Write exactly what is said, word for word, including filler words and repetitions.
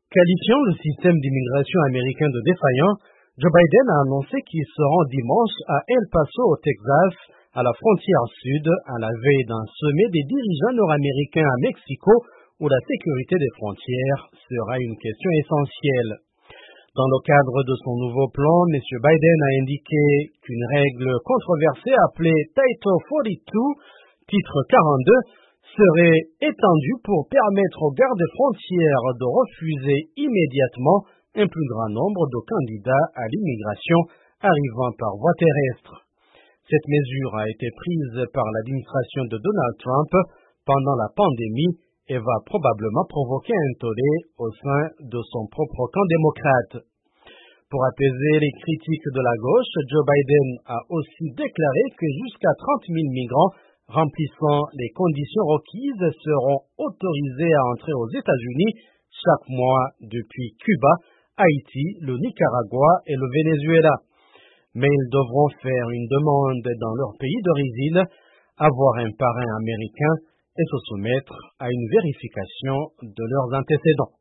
Qualifiant le système d'immigration américain de défaillant, Joe Biden a annoncé qu'il se rend dimanche à El Paso, au Texas, à la frontière sud, à la veille d'un sommet des dirigeants nord-américains à Mexico, où la sécurité des frontières sera une question essentielle. Dans le cadre de son nouveau plan, M. Biden a indiqué qu'une règle controversée appelée Title quarante-deux, titre quarante-deux, serait étendue pour permettre aux gardes-frontières de refuser immédiatement un plus grand nombre de candidats à l'immigration arrivant par voie terrestre. Cette mesure a été prise par l'administration de Donald Trump pendant la pandémie et va probablement provoquer un tollé au sein de son propre camp démocrate. Pour apaiser les critiques de la gauche, Joe Biden a aussi déclaré que jusqu'à trente mille migrants remplissant les conditions requises seront autorisés à entrer aux États-Unis chaque mois depuis Cuba, Haïti, le Nicaragua et le Venezuela. Mais ils devront faire une demande dans leur pays d'origine, avoir un parrain américain et se soumettre à une vérification de leurs antécédents.